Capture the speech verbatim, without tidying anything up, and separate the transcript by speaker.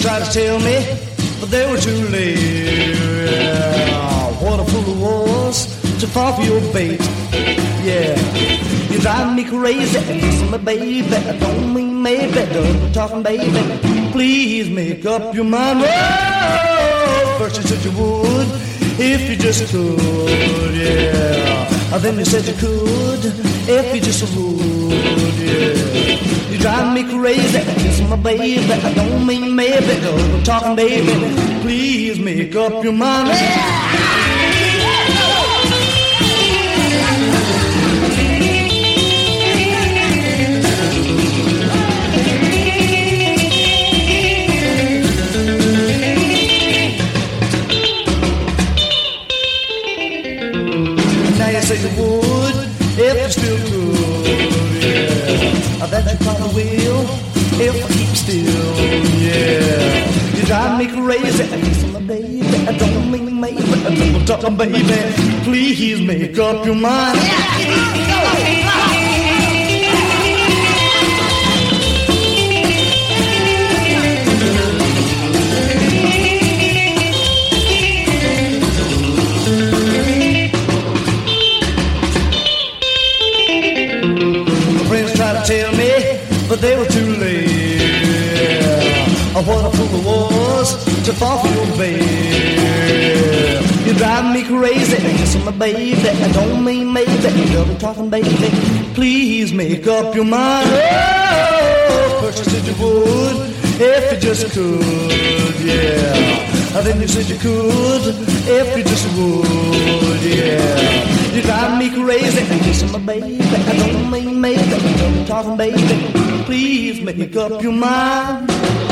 Speaker 1: tried to tell me, but they were too late. Yeah, what a fool I was to fall for your bait. Yeah, you drive me crazy, kissing my baby. Don't mean maybe, don't talking baby. Please make up your mind. Oh, first you said you would, if you just could. Yeah, then you said you could, if you just would. Yeah, you drive me crazy, kissing my baby. Don't mean maybe, don't talking baby. Please make up your mind. Yeah. Say you would, if you still could, yeah. I bet you probably will, if I keep still, yeah. You drive me crazy, kissing my baby. I don't mean maybe, I'm talking baby. Please make up your mind. Tell me, but they were too late. Oh, what a fool I was to fall for your babe. You drive me crazy, kissing my baby. I don't mean maybe, double talking baby. Please make up your mind. Oh, first you said you would, if you just could, yeah. Then you said you could, if you just would, yeah. You drive me crazy, kissing my baby. I don't mean maybe, I'm talking baby. Please make up your mind.